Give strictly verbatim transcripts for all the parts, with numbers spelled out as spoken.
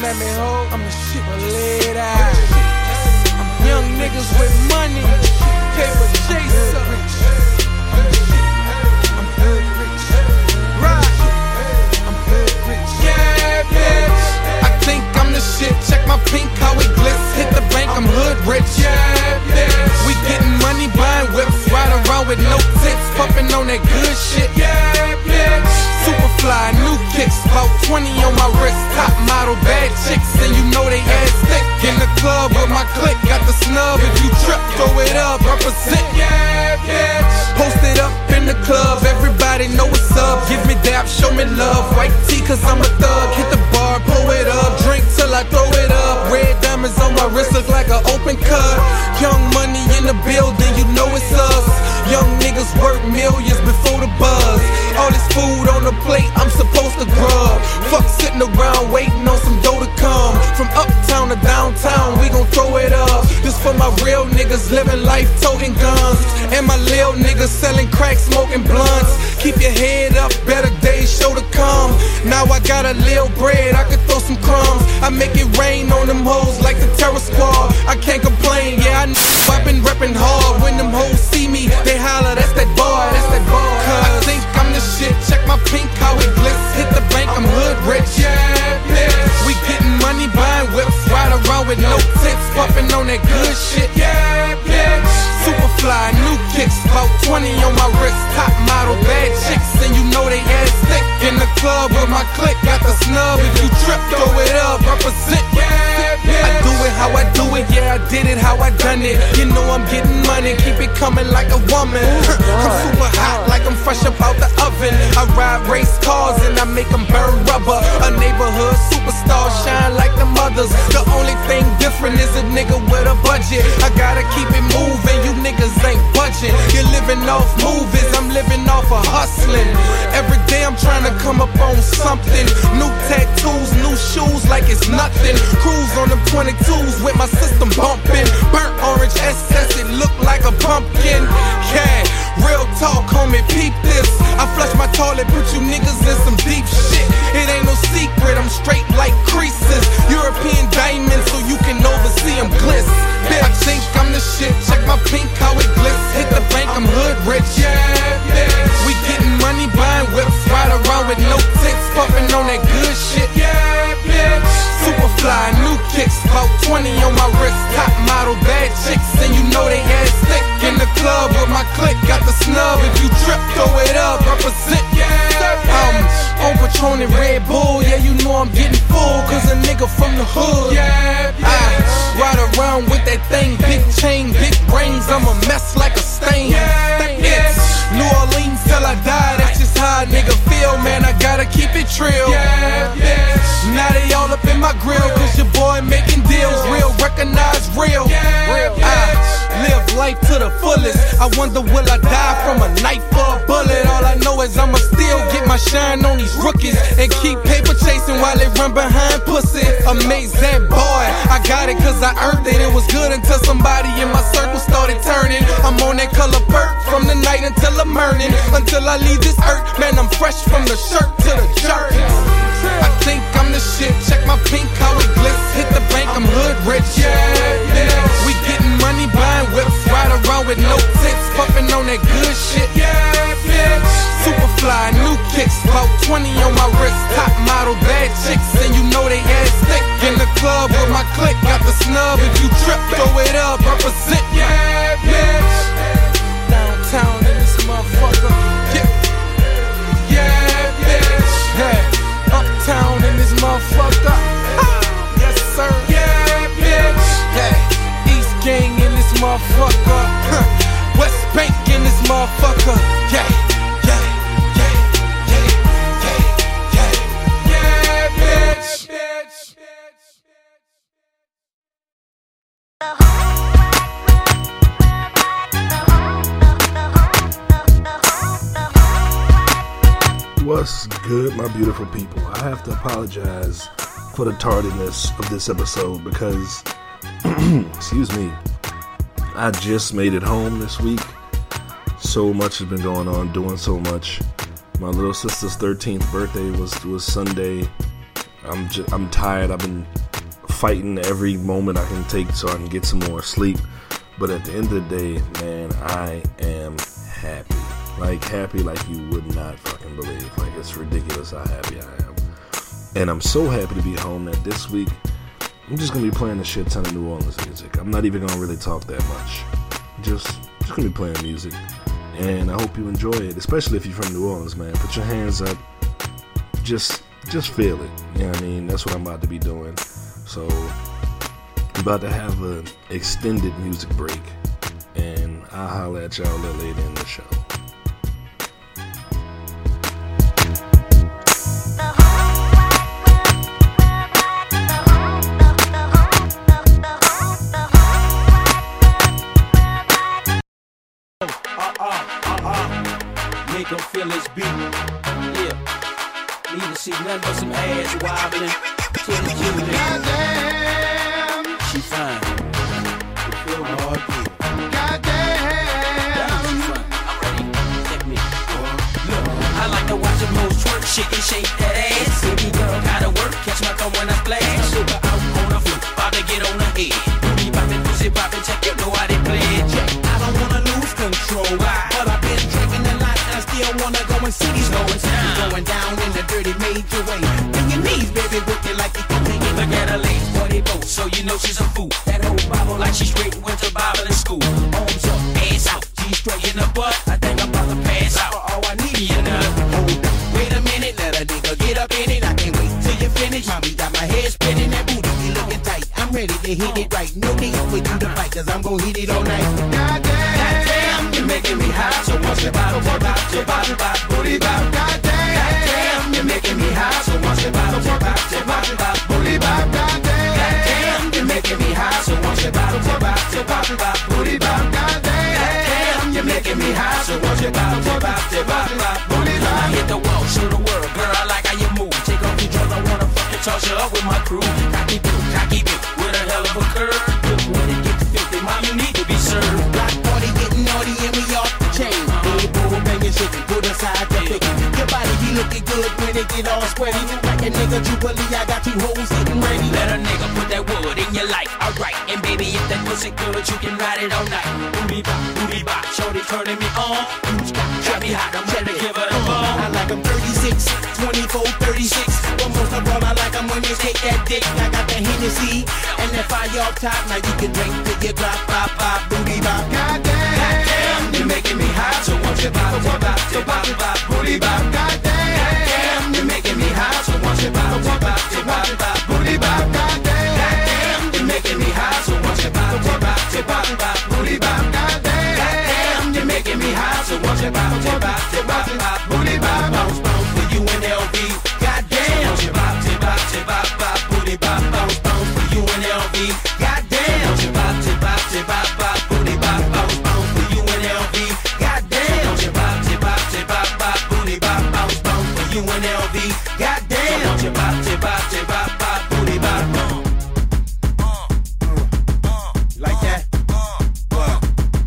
at me, ho. I'm the shit, but lay it out. I'm young niggas with money, paper chaser. I'm hood rich, right? I'm hood rich, yeah, bitch. I think I'm the shit. Check my pink, how it glitz. Hit the bank, I'm hood rich, yeah, bitch. We getting money, buying whips, ride around with no tits, puffing on that good shit, yeah, bitch. Superfly, new kicks, about twenty on my wrist. Top model, bad chicks, and you know they ass thick. In the club with my clique, got the snub. If you trip, throw it up, represent, yeah, bitch. Post it up in the club, everybody know what's up. Give me dap, show me love. White tee, cause I'm a thug. Hit the bar, pull it up, drink till I throw it up. Red diamonds on my wrist look like an open cut. Young money in the building, you know it's us. Young niggas work millions before the buzz. All this food on the plate, I'm supposed to grub. Fuck sitting around waiting on some dough to come. From uptown to downtown, we gon' throw it up. This for my real niggas living life toting guns. And my lil niggas selling crack, smoking blunts. Keep your head up, better days sure to come. Now I got a lil bread, I could throw some crumbs. I make it rain on them hoes like the terror squad. I can't complain, yeah, I know I've been reppin' hard. When them hoes see me, they holler, that's that boy, that's that boy. Cause I think I'm the shit, check my pink, how it glitz. Hit the bank, I'm hood rich, yeah, bitch. We getting money, buying whips, ride around with no tits, puffin' on that good shit, yeah, bitch. Superfly, new kicks, about twenty on my wrist. Top model, bad chicks, and you know they ass thick. In the club with my clique, got the snub. If you trip, throw it up, represent, yeah, bitch. I do it how I do it, yeah, I did it how I done it. You know I'm getting money, keep it coming like a woman. I'm super hot, like I'm fresh up out the oven. I ride race cars and I make them burn rubber. A neighborhood superstar, shine like the mothers. The only thing different is a nigga with a budget. I gotta keep it moving, you niggas ain't budging. You're living off movies, I'm living off of hustling. Every day I'm trying to come up on something. New tattoos, new shoes like it's nothing. Cruise on them twenty-twos with my system bumping. Burnt orange S S, it look like a pumpkin. Yeah, real talk, homie, peep this. I flush my toilet, put you niggas in some deep shit. It ain't no secret, I'm straight like creases. European diamonds so you can oversee them glitz. Bitch, I think I'm the shit, check my pink, how it glitz. Hit the bank, I'm hood rich, yeah, bitch. We getting money, buying whips, ride around with no tits, puffin' on that good shit, yeah, bitch. Superfly, new kicks, about twenty on my wrist. Top model, bad chicks, and you know they ass thick. In the club with my clique, got the snub. If you trip, throw it up, represent, yeah. I'm on Patron and Red Bull, yeah, you know I'm getting full, cause a nigga from the hood, yeah, I ride around with that thing, big chain, big rings, I'm a mess like a stain, it's New Orleans till I die, that's just how a nigga feel, man, I gotta keep it trill, yeah, now they all up in my grill, cause your boy making deals, real, recognize real, I live life to the fullest, I wonder will I die from a knife or a bullet, all I know is I'ma still get my shine on these rookies, and keep paper chasing while they run behind pussy, amazing boy, I got it cause I earned it, it was good until somebody in my circle started turning, I'm on that color perk, from the night until the morning, until I leave this earth, man I'm fresh from the shirt to the jerk. I think I'm the shit, check my pink, how it glitz. Hit the bank, I'm hood rich, yeah, yeah. We getting money, buying whips, ride around with no tits, puffin' on that good shit, yeah, yeah. Superfly, new kicks, about twenty on my wrist. Top model, bad chicks, and you know they ass thick. In the club with my clique, got the snub. If you trip, throw it up, represent, yeah, bitch. Downtown in this motherfucker, yeah, yeah, bitch, yeah. Uptown in this motherfucker, yes sir, yeah, bitch, yeah. East Gang in this motherfucker, West Bank in this motherfucker, yeah, yeah, yeah, yeah, yeah, yeah, yeah, bitch, bitch. What's good, my beautiful people? I have to apologize for the tardiness of this episode because, excuse me, I just made it home this week. So much has been going on, doing so much. My little sister's thirteenth birthday was was Sunday, I'm just, I'm tired. I've been fighting every moment I can take so I can get some more sleep. But at the end of the day, man, I am happy. Like, happy like you would not fucking believe. Like, it's ridiculous how happy I am. And I'm so happy to be home that this week, I'm just going to be playing a shit ton of New Orleans music. I'm not even going to really talk that much. Just, just going to be playing music. And I hope you enjoy it, especially if you're from New Orleans, man. Put your hands up. Just, just feel it. You know what I mean? That's what I'm about to be doing. So, I'm about to have an extended music break. And I'll holler at y'all a little later in the show. Make them feel this beat. Yeah. Need to see nothing but some ass wobbling to the unit. Goddamn. She fine. You feel my heartbeat. Goddamn. She fine. I'm ready. Check me. Look, I like to watch them hoes twerk, shake and shake that ass. Baby girl gotta work, catch my thumb when I splash. Super out on the floor, about to get on the head. Booty poppin', pussy poppin', check, you know how they play it. Check. I don't wanna lose control, why? But I've been drinking a lot. I still wanna go and see these going down, going down in the dirty major way. Bend your knees, baby, working like you can take it. Look at her legs, forty boats, so you know she's a fool. That whole Bible like she straight went to Bible in school. Arms up, ass out, G straight in the butt. I think I'm about to pass out. Oh, I need you enough. Hold up, wait a minute, let a nigga get up in it. I can't wait till you finish. Mommy got my head spinning, that booty be looking tight. I'm ready to hit it right. No need for you to fight, cause I'm gon' hit it all night. Goddamn, goddamn, you're making me high, so once you bop, bop, bop, bop, bop, booty bop. Goddamn, goddamn, you're making me high, so once you bop, bop, bop, bop, bop, booty bop. Goddamn, goddamn, you're making me high, so once you bop, bop, bop, bop, bop, booty bop. Goddamn, you're making me high, so once you bop, bop, bop, bop, bop, booty bop. I hit the wall, show the world, girl, I like how you move. Take off your drugs, I wanna fucking toss you up with my crew. Cocky boo, cocky boo, with a hell of a curve. Look when it gets filthy, mom, you need to be served. Block party getting naughty and we off the chain. Hey, boo, bang your shit and put aside the pick. Your body be looking good when it get all sweaty. Like a nigga Jubilee, I got two hoes getting ready. Let a nigga put that wood in your life, alright. And baby, if that pussy good, you can ride it all night. Booty bop, booty bop, shorty turning me on. Who's got got me hot, I'm ready to give her the ball. I like them thirty-six, twenty-four, thirty-six. But most of all, I like them when they take that dick. I got the Hennessy and that fire off top. Now you can drink till you drop, pop, pop, booty bop. Goddamn, goddamn, you're making me hot. So once you bop, you bop, you bop, bop, booty bop. Goddamn, goddamn, you're making me hot. So once you bop, you bop, you bop, bop, booty bop. Goddamn, goddamn, you're making me hot. So once you bop, you bop, you bop, bop, booty bop. Goddamn, goddamn, you're making me hot. So once you bop, you bop, you bop, bop, booty bop. Bounce, bounce for you and L V. Goddamn, you bop, you bop, you bop, bop, booty bop. Bounce, bounce for you and L V. Goddamn, you bop, you bop, you bop, bop, booty bop. Bounce, bounce for you and L V. Goddamn, you bop, you bop, you bop, bop, booty bop. Bounce, bounce for you and L V. Goddamn, you bop, you bop, you bop, bop, booty bop. Like that? What?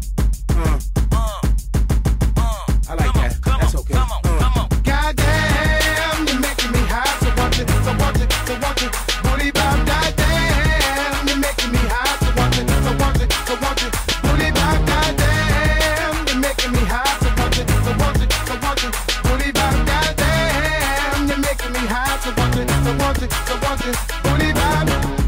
I like that. That's okay. Goddamn, you're making me high. So watch it, so watch it, so watch it. Booty bop. Goddamn, you're making me high. So watch it, so watch it, so watch it. Booty bop. Goddamn, you're making me high. So watch it, so watch it, so watch it. Booty bop. Goddamn, you're making me high. So watch it, so watch it, so watch it. Booty bop.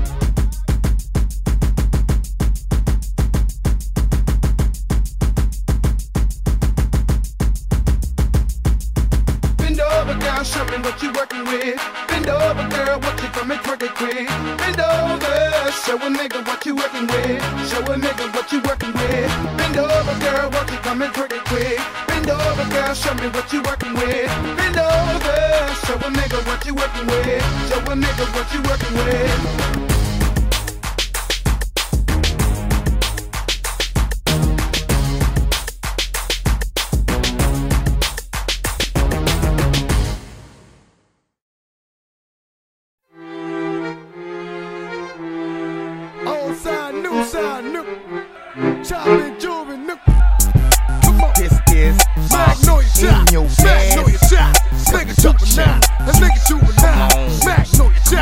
Bend over, girl, show me what you working with. Bend over, girl, what you coming twerk it quick. Bend over, show a nigga what you working with. Show a nigga what you working with. Bend over, girl, what you coming twerk it quick. Bend over, girl, show me what you working with. Bend over, show a nigga what you working with. Show a nigga what you working with. Chopping jewelry, no. Come on. This is Magnolia shot. Magnolia shot. Nigga jumping now. A nigga jumping now. Magnolia shot.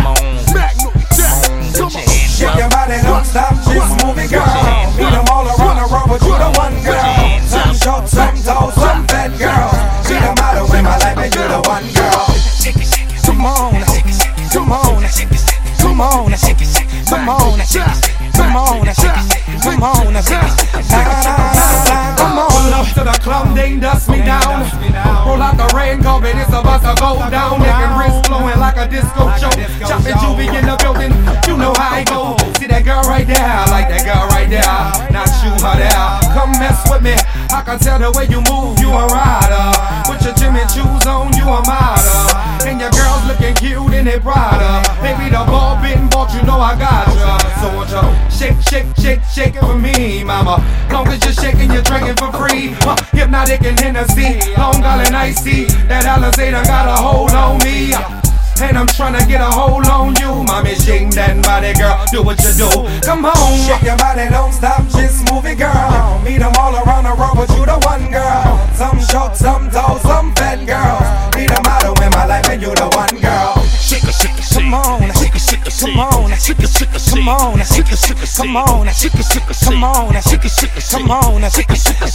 and dust me down. Roll out the rain carpet, it's about to go down. Neck and wrist flowing like a disco show. Chopping Juvie in the building, you know how I go. See that girl right there, I like that girl right there. Not you, her there. Come mess with me, I can tell the way you move, you a rider. Put your Jimmy shoes on, you a model. And your girls looking cute in their Prada. Baby, the ball been bought, you know I got ya. So won't you shake, shake, shake, shake it for me, mama. Long as you're shaking, you're drinking for free. Huh, Hypnotic and Hennessy, Long Island iced tea. That Alizé done got a hold on me. And I'm tryna get a hold on you. Mommy, shake that body, girl, do what you do. Come on, shake your body, don't stop, just move it, girl. Meet them all around the world, but you the one, girl. Some short, some tall, some fat girls. Be the motto in my life, and you the one, girl. Shake a, shake a, come on, shake a, shake a, come on, shake a, shake a, come on, shake a, shake a, come on, shake a, shake a, come on, shake a, shake a, come on, shake a, shake a,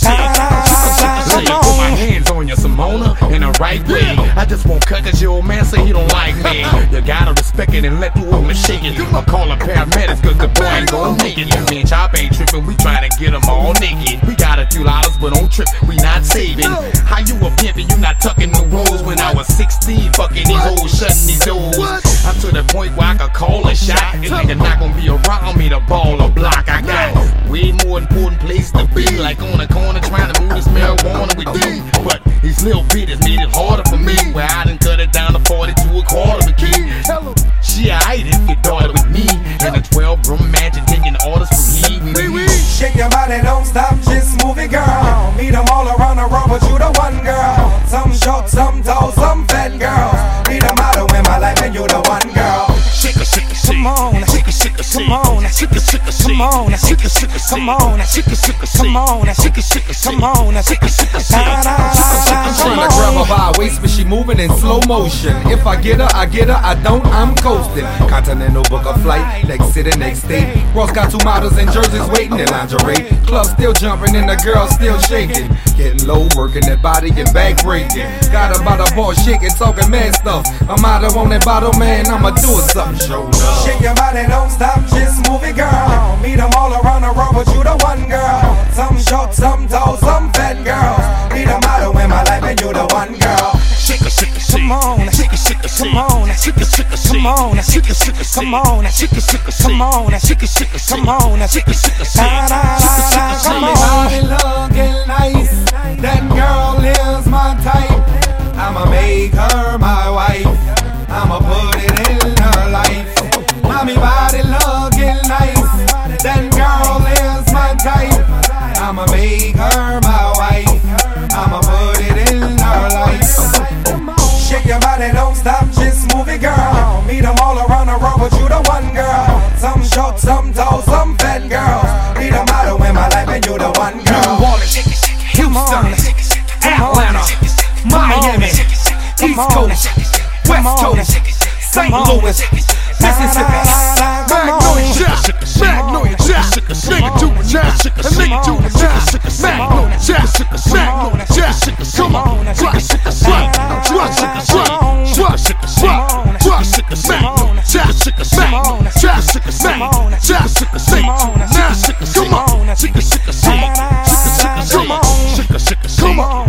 come on. Put my hands on you, Simona, in the right way. I just won't cut 'cause your old man say he don't like me. You gotta respect it and let the woman shake it. I call her paramedics 'cause the boy ain't gon' make it. Me and Chop ain't trippin', we tryna get them all naked. We got a few dollars, but don't trip, we not saving. How you a pimp and you not tucking the rolls? When I was sixteen, fucking these hoes, shutting these doors. I'm to the point where I could call a shot. And nigga not gon' be around me to ball or block. I got way more important place to be. Like on the corner trying to move this marijuana with you. But these little bitches made it harder for me. Where I done cut it down to forty to a quarter of a key. She alright if you daughter with me. In a twelve room mansion taking orders from he. Shake your body, don't stop, just move it, girl. Meet them all around the world, but you the one, girl. Some short, some tall, some fat girls. Be the motto in my life, and you the one, girl. Shake a, shake a, come on, shake a, shake a, come on, shake a, shake a, come on, shake a, shake a, come on, shake a, shake a, come on, shake a, shake a, come on, shake a, shake a, tryna grab her by her waist, but she moving in slow motion. If I get her, I get her. I don't, I'm coasting. Continental book a flight, next city, next state. Ross got two models in jerseys waiting in lingerie. Club still jumping and the girl still shaking. Getting low, working that body and back breaking. Got her by the ball shaking, talking mad stuff. I'm out of on that bottle, man. I'ma do it something, show up. Shake your body, don't stop, just move it, girl. Meet them all around the world, but you the one, girl. Some short, some tall, some fat girls. Be the motto in my life, and you the one, girl. Shake a, shake a, come on, shake a, shake a, come on, shake a, shake a, come on, shake a, shake a, come on, shake a, shake a, come on, shake a, shake a, come on, shake a, shake a, come on. Body looking nice, that girl is my type. I'ma make her my wife. I'ma put it in her life. Mommy body looking nice, that girl is my type. I'ma make her my wife. I'ma put it in her life. Shake your body, don't stop, just move it, girl. Meet them all around the world, but you the one, girl. Some short, some tall, some fat girls. Be the motto in my life, and you the one, girl. New Orleans, Houston, Atlanta, Miami, East Coast, West Coast, Saint Louis, Mississippi. Magnolia, Magnolia, nigga do it now, a nigga do it now. Magnolia, Magnolia, come on, rock, rock, rock, rock, rock, rock, rock, Magnolia, Magnolia, come on, come on, come on,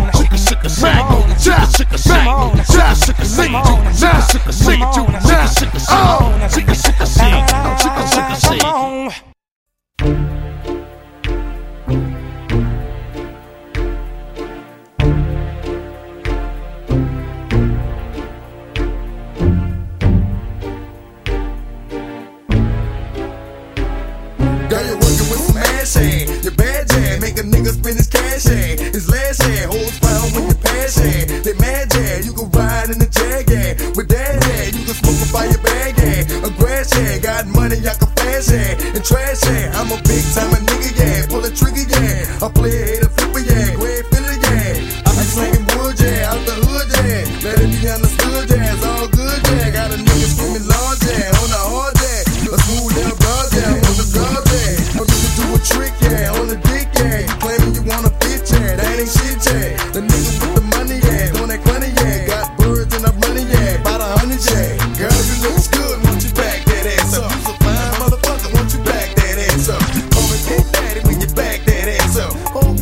Girl, you're working with some ass hand. Your bad jam, make a nigga spend his cash hand. His last hand, holds found when you pass hand. They mad jam, you can ride in the jag hand. With that hand, you can smoke a fire bag hand. A grass hand, got money, I can flash hand. And trash hand, I'm a big time a nigga, yeah. Pull a trigger, yeah. I play a hater, flipper, yeah. Go ahead, fill it, yeah. I be slanging wood, yeah. Out the hood, yeah. Let it be understood, yeah. It's all good, yeah. Got a nigga screaming large, yeah. On the hard, yeah. A smooth little broad, yeah. On the guard, yeah. A nigga do a trick, yeah. On the dick, yeah. Claiming you wanna fit, yeah. That ain't shit, yeah. The nigga with the money, yeah. Doing that money, yeah. Got birds and I'm running, yeah. About a hundred, yeah. Girl, you look good, won't you back that ass up? You's a fine motherfucker, won't you back that ass up? Call me Big Daddy when you back that ass up. Oh,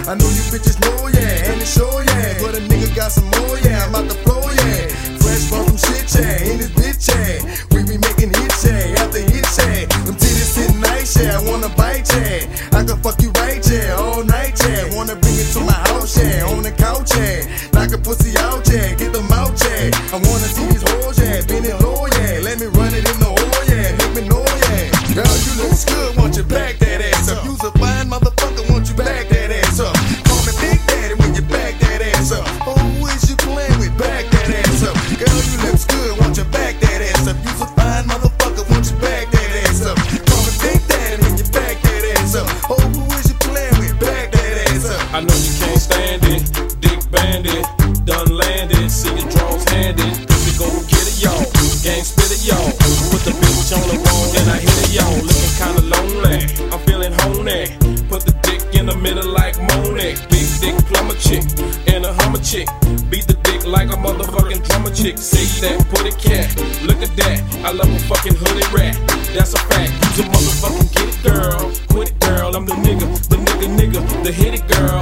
I know you bitches know, yeah, and it's sure, yeah. But a nigga got some more, yeah, I'm out the floor, yeah. Fresh from some shit, yeah, in this bitch, yeah. We be making hits, yeah, after hits, yeah. Them titties sitting nice, yeah, I wanna bite, yeah. I can fuck you right, yeah, all night, yeah. Wanna bring it to my house, yeah, on the couch, yeah. Knock a pussy out, yeah, get them out, yeah. I wanna see these hoes, yeah, bend it low, yeah. Let me run it in the hole, yeah, make me know, yeah. Girl, you look good, want you back that ass up. You's a fine motherfucker, want you back that ass up. Call me Big Daddy when you back that ass up. Oh, who is you playing with? Back that ass up. Girl, you look good, want you back that ass up. You's a fine motherfucker, want you back that ass up. Call me Big Daddy when you back that ass up. Oh, who is you playing with? Back that ass up. I know you can't stand it, dick bandit, done landed, see your draws handed. We go get it, y'all, gang spit it, y'all. Put the bitch on the wall and I hit it, y'all. Looking kinda lonely, I'm feeling honey. Put the dick in the middle like Monet. Big dick plumber chick and a hummer chick. Beat the dick like a motherfucking drummer chick. Say that, put it cat, look at that. I love a fucking hoodie rat, that's a fact. Use a motherfucking get it girl, quit it girl. I'm the nigga, the nigga nigga, the hit it girl.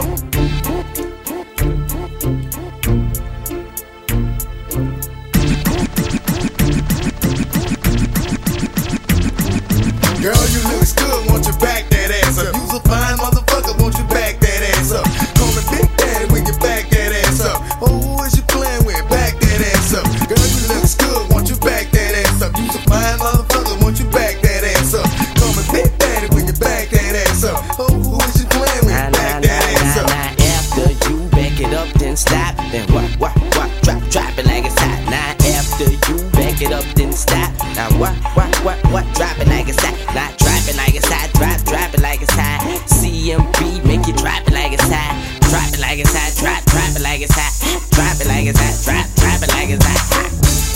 Girl, you looks good, want you back that ass up. You's a fine motherfucker, want you back that ass up. Call me Big Daddy when you back that ass up. Oh, who is you playing with? Back that ass up. Girl, you looks good, want you back that ass up. You's a fine motherfucker, want you back that ass up. Call me Big Daddy when you back that ass up. Oh, who is you playing with? Nah, back nah, that nah, ass nah, up. nah. After you back it up, then stop. Then what, what, what? Drop, drop it like it's hot. Now after you back it up, then stop. Now what, what, what, what? Drop it like it's hot. Now drop it like it's hot. Drop, drop it like it's hot. C M B make you drop it like it's hot. Drop it like it's hot. Drop, drop it like it's hot. Drop it like it's hot. Drop, drop it like it's hot.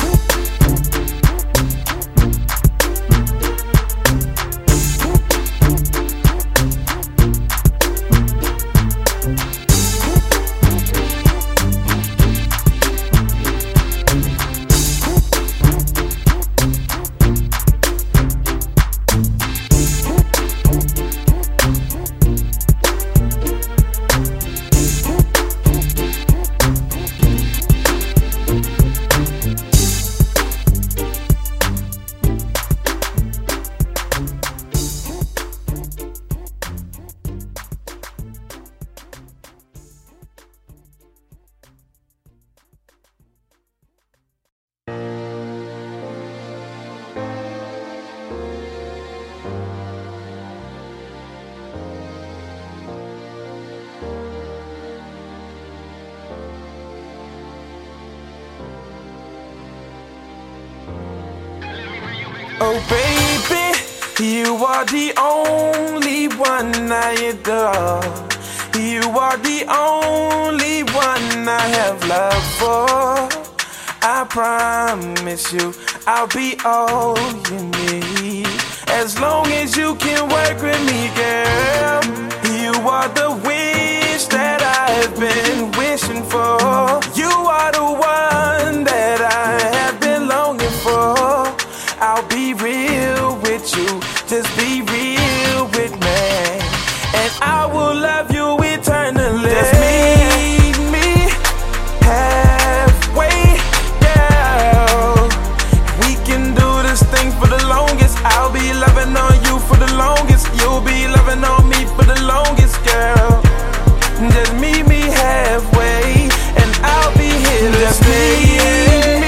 Oh baby, you are the only one I adore. You are the only one I have love for. I promise you I'll be all you need. As long as you can work with me, girl. You are the wish that I've been wishing for. You are the one that I have been longing for. I'll be real with you, just be real with me, and I will love you eternally. Just meet me halfway, girl. We can do this thing for the longest. I'll be loving on you for the longest. You'll be loving on me for the longest, girl. Just meet me halfway, and I'll be here to stay.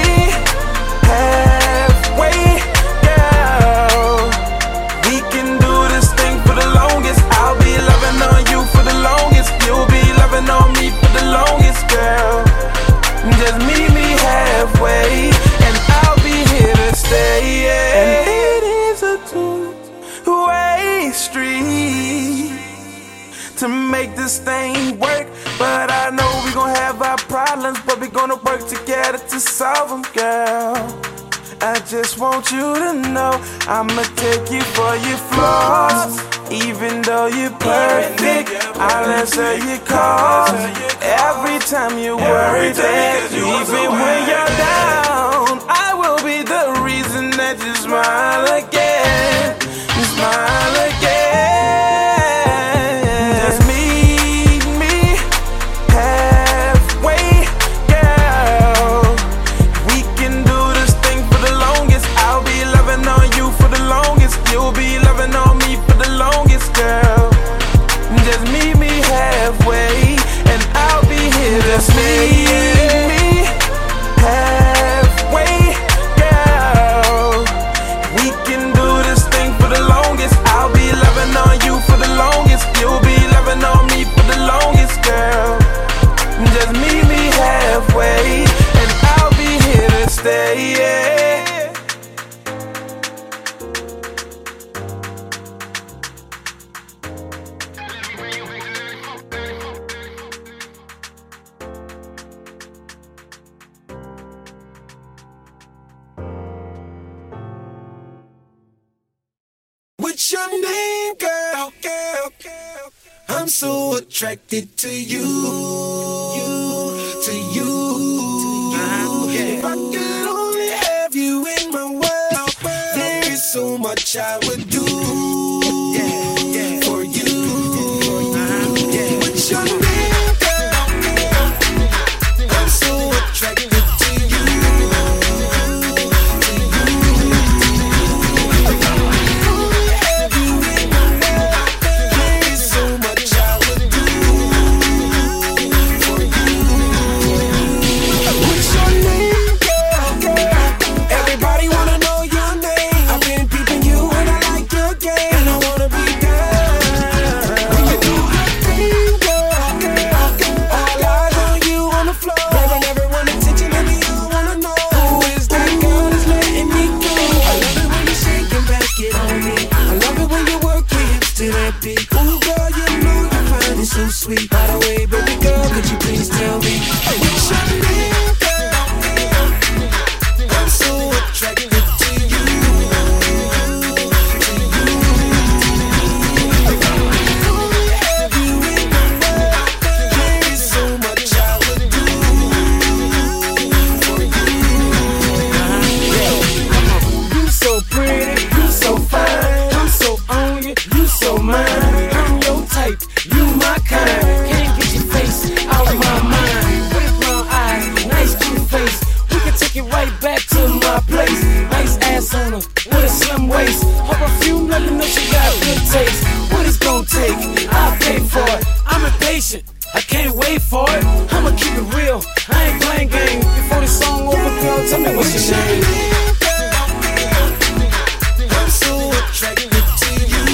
On me for the longest, girl. Just meet me halfway, and I'll be here to stay. And it is a two-way street to make this thing work. But I know we gon' have our problems, but we gonna work together to solve them, girl. I just want you to know I'ma take you for your flaws. Even though you're perfect, I'll answer your calls. Every time you worry that even when you're down, I will be the reason that you smile again. You smile again. Just meet me so attracted to you, you, to you. If I could only have you in my world, there is so much I would do for you. What's your name, girl? I'm so attracted to you. Ooh, girl, you know you find it so sweet. By the way, baby girl, could you please tell me what's your name, girl? I'm so attracted to you. Have you in my world? There is so much I would do for you. You so pretty, you so fine, I'm so on you, you so mine. I'm your type, you my kind. Can't get your face out of my mind. Pretty brown eyes, nice cute face. We can take it right back to my place. Nice ass on her with a slim waist. Her perfume, let me know she got good taste. What it's gonna take? I'll pay for it. I'm impatient, I can't wait for it. I'ma keep it real, I ain't playing games. Before the song over, girl, tell me what's your name. I'm so attracted to you.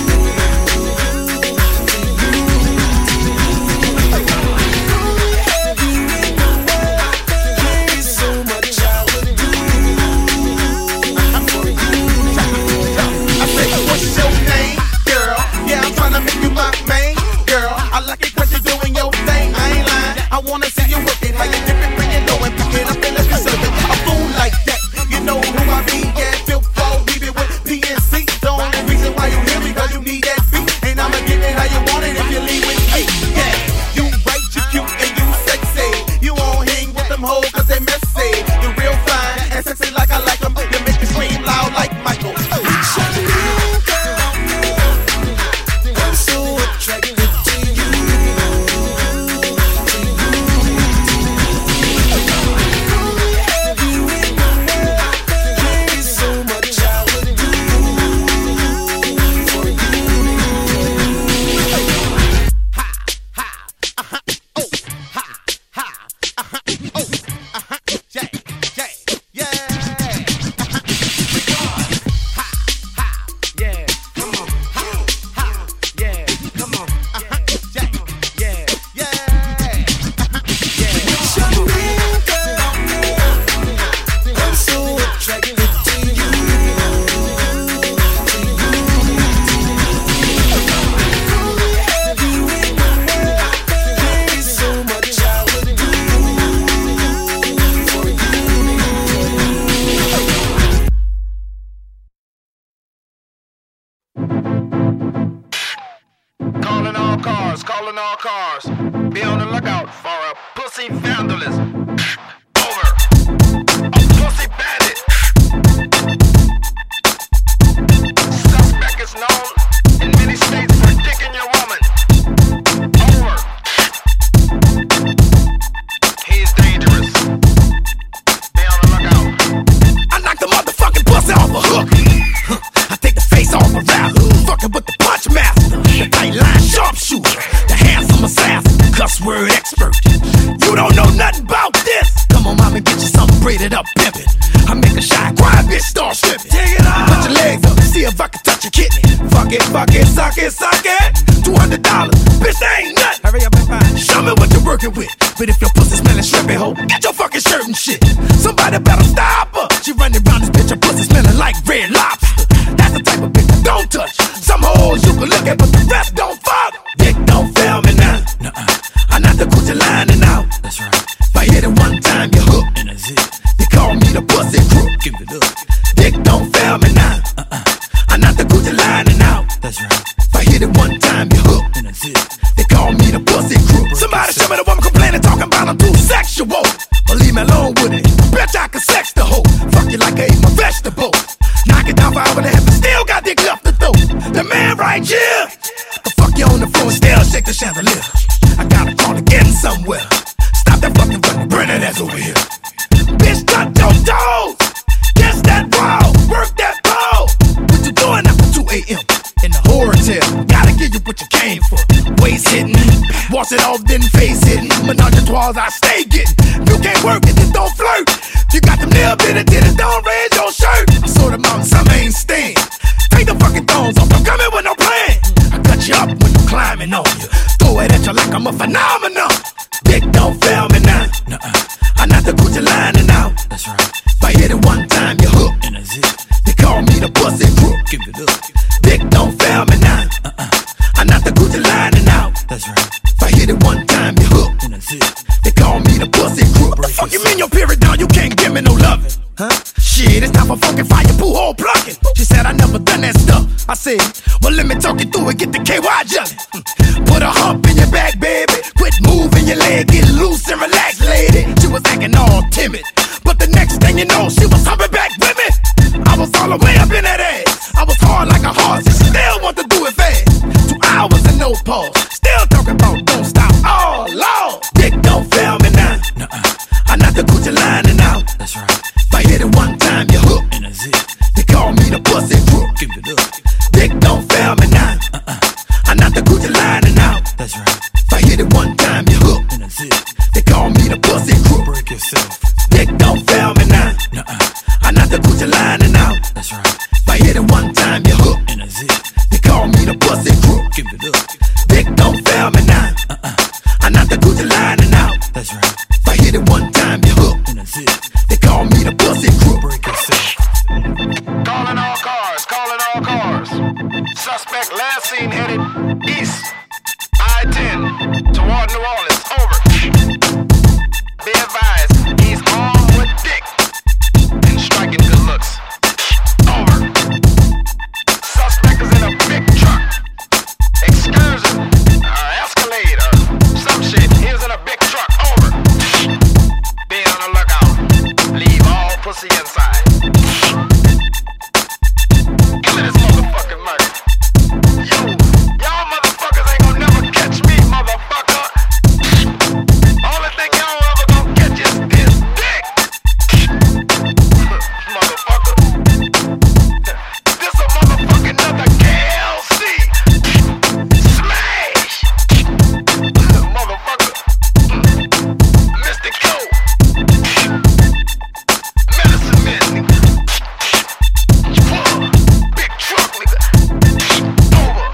I wanna see you working, how you dipping, bring it low and pick it up and let me serve it. A fool like that, you know who I be. Yeah, Phil Four, leave it with P N C. The only reason why you hear me, cause you need that beat. And I'ma get it how you want it if you leave with me. Yeah, you right, you cute and you sexy. You won't hang with them hoes cause they messy. You real fine and sexy like I like them. You make me scream loud like Michael. I'm so attracted to you. Calling all cars, calling all cars. Be on the lookout for a pussy vandalist. Over. A pussy bandit. Suspect is known in many states for dicking your woman. Over. He's dangerous. Be on the lookout. I knock the motherfucking pussy off a hook. I take the face off a rap. Fucking with the punch master, the tight line sharpshooter, the handsome assassin, cuss word expert. You don't know nothing about this. Come on, mama, get you something braided up, pimpin'. I make a shy, quiet bitch start stripping. Take it off. Put your legs up, see if I can touch your kidney. Fuck it, fuck it, suck it, suck it. Two hundred dollars, bitch, that ain't nothing. Hurry up and find. Show me what you're working with. But if your pussy smelling shrimpy, ho, get your fucking shirt and shit. Somebody better stop her. She running around this bitch, her pussy smelling like red lobster. That's the type of bitch that don't touch. Some hoes you can look at, but the rest don't fuck. Dick don't fail me now. Nuh-uh. I'm not the Gucci lining out. That's right. If I hit it one time, you hook. And that's it. They call me the pussy crook. Give it up. Dick don't fail me now. Uh-uh. I'm not the Gucci lining out. That's right. If I hit it one time, you hook. And that's it. They call me me the pussy crew. Somebody show me the woman complaining, talking about I'm too sexual. But leave me alone with it. Bet I can sex the hoe. Fuck you like I ate my vegetables. Knock it down for hour and a half and still got dick left to throw. The man right here can fuck you on the floor and still shake the chandelier. I gotta call to get somewhere. Stop that fucking running, burn that ass over here. Bitch, touch your toes. Kiss that wall, work that pole. What you doing after two a.m. in the hotel? Gotta give you what you came for. Waist hitting, wash it off, then face hitting. Menage a trois, I stay getting. You can't work it, just don't flirt. You got them nail bitted titties, don't raise your shirt. I saw them out, some ain't staying. Take the fucking thongs off, I'm coming with no plan. I cut you up when I'm climbing on you. Throw it at you like I'm a phenomenon. Dick don't fail me now. Nuh-uh. I not the Gucci lining out. That's right. If I hit it one time, you hook. And that's it. They call me the pussy crook. Give it up. Dick don't fail me now. Uh-uh. I not the Gucci lining out. That's right. If I hit it one time, you hook. And that's it. They call me the pussy crook. What the fuck you mean your period down? You can't give me no loving. Huh? Shit, it's time for fucking fire, poo hole plucking. She said I never done that stuff. I said, well let me talk you through it, get the K Y jelly. Put a hump in your back, baby. Quit moving your leg, get loose and relax, lady. She was acting all timid, but the next thing you know, she was humping back with me. I was all the way up in that ass. I was hard like a horse, and still want to do it fast. Two hours and no pause, still talking about don't stop. Oh Lord, dick don't fail me now. Nuh-uh. I not the Gucci lining out. That's right. If I hit it one time, you hook. And that's it. They call me the pussy crook. Give it up. Dick don't fail me now. Uh-uh. I not the Gucci lining out. That's right. If I hit it one time, you hook. And that's it. They call me the pussy crook. Break yourself. Dick don't fail me now. Nuh-uh. I not the Gucci lining out. That's right. If I hit it one time, you hook. And that's it. They call me the pussy crook. Give it up. Dick don't fail me now. Uh-uh. I not the Gucci lining out. That's right. If I hit it one time, you hook. And that's it. They call me the pussy crook. Break yourself. Calling all cars, calling all cars. Suspect last seen headed east. I ten toward New Orleans. Over. Be advised, he's armed with dick and striking good looks. Over. Suspect is in a big truck. Excursion. Uh, Escalade or some shit. He was in a big truck. Over. Be on the lookout. Leave all pussy inside. Give me this motherfucking murder. Yo, y'all motherfuckers ain't gonna never catch me, motherfucker. Only thing y'all ever gonna catch is this dick. Motherfucker. This a motherfucking another K L C. Smash. Motherfucker. Mister Go. Medicine man, nigga. Big truck, nigga. Over.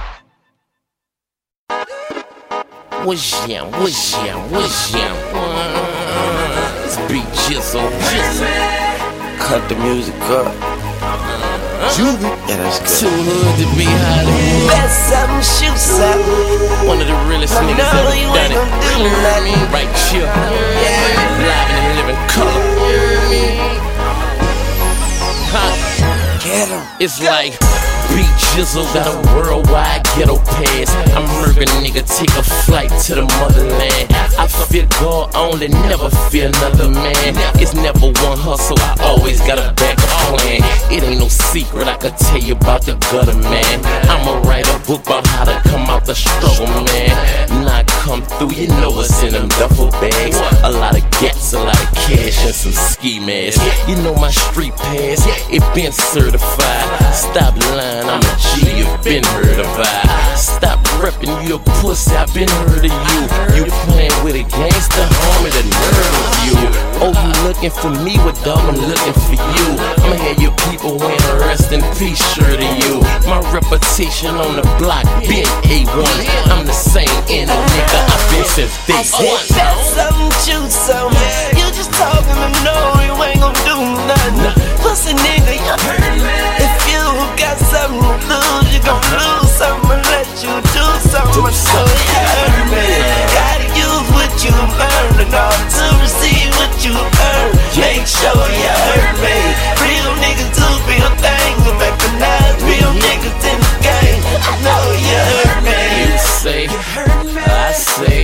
What's yam, what's yam, what's yam? It's Big Jizzle, Jizzle. Cut the music up. Juvie. Yeah, that's good. Too hood to be Hollywood. That's something, shoot something. One of the realest I niggas know ever you done ain't it. gonna do You know what I mean? nothing. Right here. Live in living color. You know what I mean? Huh? Get 'em. It's like Big Jizzle got a worldwide ghetto pass. I'm murder nigga, take a flight to the motherland. I fear God only, never fear another man. It's never one hustle, I always got a backup plan. It ain't no secret, I could tell you about the gutter, man. I'ma write a book about how to come out the struggle, man. Not come through, you know what's in them duffel bags. A lot of gats, a lot of cash, and some ski masks. You know my street pass, it been certified. Stop lying, I'm a G, you've been heard of I. Stop reppin', you a pussy, I've been heard of you. You playin' with a gangster, homie, the nerve of you. Oh, you looking for me, well dog, I'm looking for you. I'ma have your people wearing a rest in peace shirt of you. My reputation on the block been A one. I'm the same in a nigga, I've been since day one. Bet something, shoot something. You just talking to know you ain't gon' do nothing. Pussy nigga, you heard me. If you got something to lose, you gon' lose something. Let you do something. So you heard me. Gotta use what you learned in order to receive what you earn. Make sure you heard me. Real niggas do real things and recognize real niggas in the game. I know you heard me. You say, I say,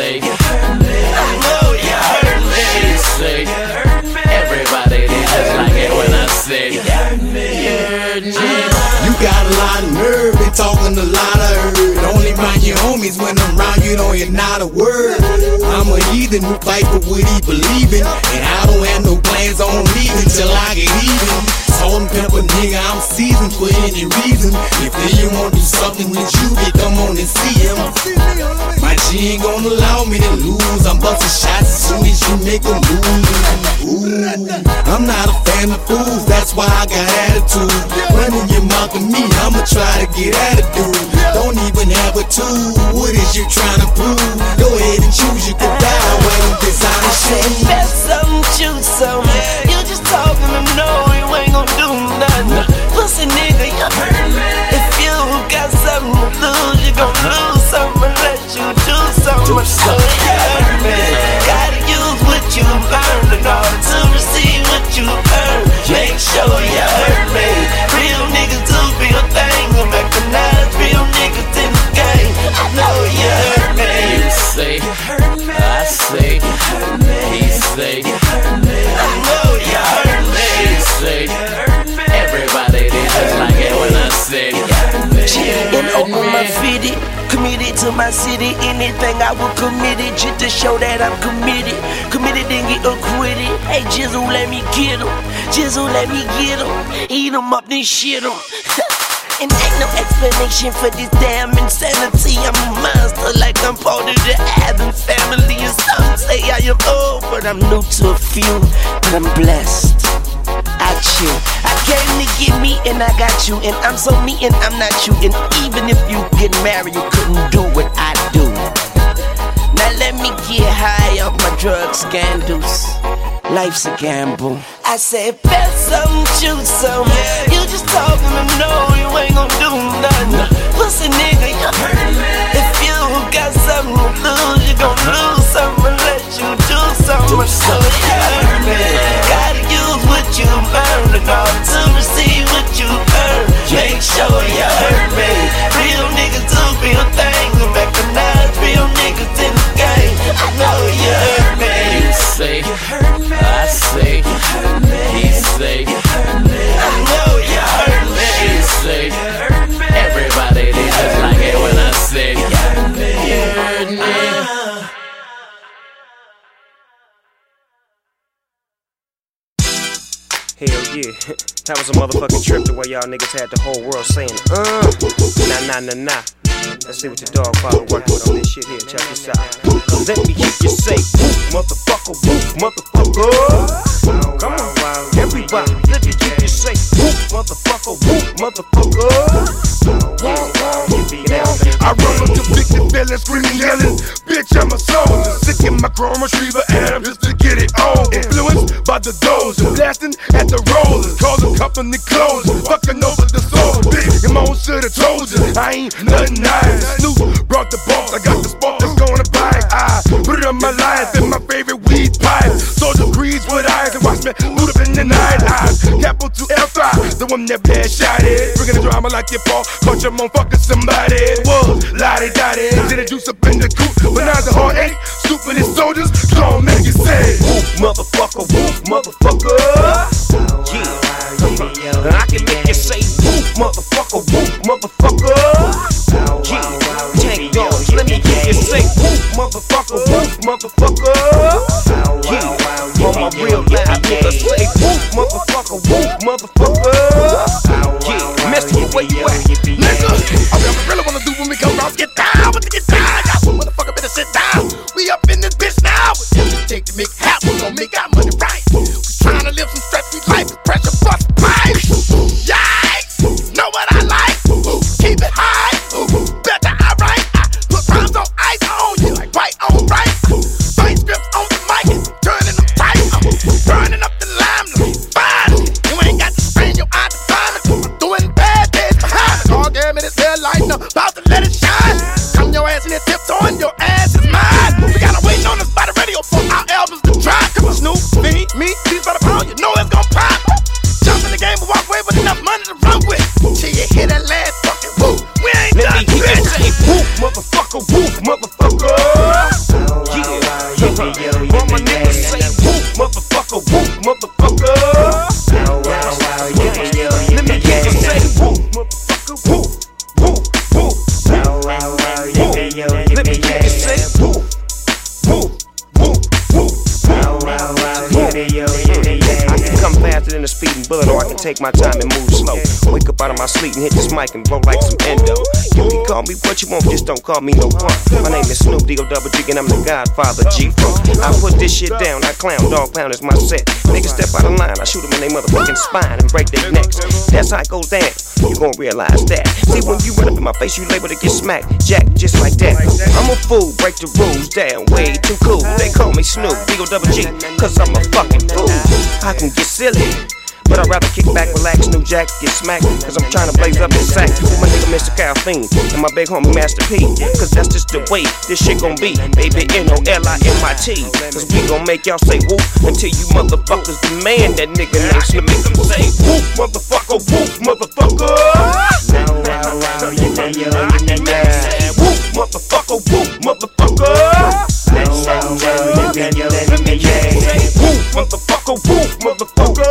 say, you hurt me. I know you hurt me. She say, you hurt me. Everybody they just like it when I say, you hurt me. You hurt me. You got a lot of nerve, been talking a lot of hurt. Only around your homies when I'm around you don't hear not a word. I'm a heathen who fight for what he believe in, and I don't have no plans on leaving till I get even. Salt and pepper, nigga, I'm seasoned for any reason. If they want to do something with you, they come on and see him. My G ain't gonna allow me to lose. I'm busting shots as soon as you make a move. Ooh, I'm not a fan of fools, that's why I got attitude. Running your mouth at me, I'ma try to get attitude. Don't even have a tool, what is you trying to prove? Go ahead and choose, you can die when I'm designing shoes. Bet some, choose some. You just talking to know you ain't gon' do nothing. Pussy nigga, you hurt me. If you got something to lose, you gon' lose something unless you do something. So you hurt me. Gotta use what you learned in order to receive what you earn. Make sure you hurt me. Real niggas do real things and recognize real niggas in the game. I know you hurt me. You say, you hurt me. I say, you hurt me. He say, you hurt me. I know you hurt me. She say, you hurt me. Everybody they just like it when I say, you hurt me. And open my fitted, committed to my city. Anything I will commit it just to show that I'm committed. Committed and get acquitted. Hey Jizzle, let me get him. Jizzle, let me get him. Eat him up, then shit him. And ain't no explanation for this damn insanity. I'm a monster like I'm part of the Adams family. And some say I am old, but I'm new to a few. But I'm blessed, I chill. I came to get me and I got you. And I'm so me and I'm not you. And even if you get married, you couldn't do what I do. Now let me get high off my drug scandals. Life's a gamble. I said, bet some, choose some. You just talking to know you ain't gon' do nothing. Pussy nigga, you hurt me. If you got something to lose, you gon' lose something unless you do something. So you hurt me. Gotta use what you learned in order to receive what you earn. Make sure you hurt me. Real niggas do real things and recognize real niggas in the game. I know you hurt me. You say, you hurt me. I say, you hurt me. He say, you hurt me. I know you hurt me. She say, you hurt me. Everybody they just like it when I say, you hurt me. You hurt me. Hell yeah, that was a motherfucking trip the way y'all niggas had the whole world saying, uh, nah, nah, nah, nah. Let's see what your dog father worked with on this shit here, check this out. Let me hear you say, woof, motherfucker, woof, motherfucker. Come on, everybody, let me hear you say, woof, motherfucker, woof, motherfucker. I run up to Vicky Bellin, screaming, yelling, bitch, I'm a soldier. Sick in my chrome retriever, and I'm just to get it on. Influenced by the dozer, blasting at the rollers, causing company closure, fucking over the soul. Bitch, your mom should've told you, I ain't nothing nice. Snoop brought the boss, I got the spark that's gonna bite. I put it on my life in my favorite weed pipe. Soldier grease with eyes and watch me boot up in the night. Eyes, capital to F I, the one that bad shot it. Bringing the drama like your fault, caught your mom fucking somebody. Was lottie-dottie, did it juice up in the coop, but now the heart ache. Stupid as soldiers, gon' make it say, woof, motherfucker, woof, motherfucker. Yeah, I can make you say, woof, motherfucker, woof, motherfucker. Yeah, tank dogs, let me hear you say, woof, motherfucker, woof, motherfucker. Yeah, on my real life, nigga, say, woof, motherfucker, woof, motherfucker. Yeah, Mister, where you at? nigga? I really wanna do when we come out, get down, but to get down, y'all motherfucker better sit down. We up in this bitch now, take the make happen, we gon' make our money right. We tryna live some stress-free life, pressure bust pipes. Yikes, know what I like? Keep it high, better I write. I put rhymes on ice on you, like right on right. Fight scripts on the mic, turning them tight. Burning up the limelight, fine. You ain't got to strain your eye to find it. I'm doing bad days behind it. All damn it, it's their light, now about to let it shine. Come your ass in there, tiptoeing, your ass is mine. We gotta wait on us by the radio for our albums to drop. Come on, Snoop, me, me, these by the pound, you know it's gon' pop. Jump in the game and walk away with enough money to run with. Till you hear that last fucking whoop, we ain't Let done, me hear you bitch. say, woof, motherfucker, woof, motherfucker. All my niggas say whoop, motherfucker, whoop, motherfucker. Let me hear you say whoop, motherfucker, whoop, whoop, whoop. Let me hear you say whoop, whoop, whoop, whoop. I can come faster than a speeding bullet, or I can take my time and move slow. Wake up out of my sleep and hit this mic and blow like some endo. You can call me what you want, just don't call me no punk. My name is Snoop D O double G and I'm the Godfather G-Funk. I put this shit down, I clown, dog pound is my set. Niggas step out of line, I shoot them in their motherfucking spine and break their necks. That's how it goes down, you gon' realize that. See, when you run up in my face, you label to get smacked, jack, just like that. I'm a fool, break the rules down, way too cool. They call me Snoop D O double G, cause I'm a fucking fool. I can get silly, but I'd rather kick back, relax, New Jack, get smacked, cause I'm trying to blaze up this sack with my nigga Mister Caffeine and my big homie Master P, cause that's just the way this shit gon' be, baby, N O L I M I T, cause we gon' make y'all say whoop until you motherfuckers demand that nigga name Snoop. Make them say whoop, motherfucker, whoop, motherfucker. Whoop, motherfucker, whoop, motherfucker. Let me hear you say whoop, motherfucker, whoop, motherfucker.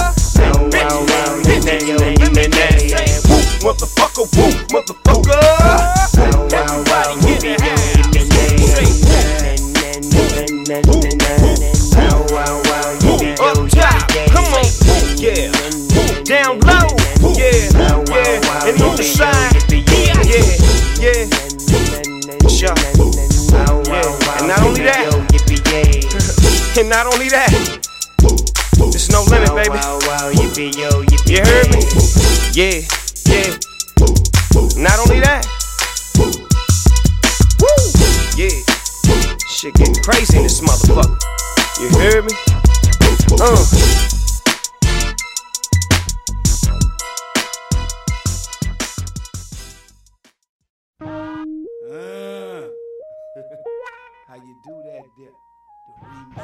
Whoop, motherfucker, whoop, motherfucker. Everybody get it high. Say whoop, whoop, whoop, up top, come on, yeah. Down low, yeah, yeah. And on the side, yeah, yeah. Sure, yeah. And not only that, and not only that, there's no limit, baby. You heard me? Yeah, yeah. Not only that, woo, yeah. Shit getting crazy in this motherfucker. You heard me? Uh. How you do that there? The remix.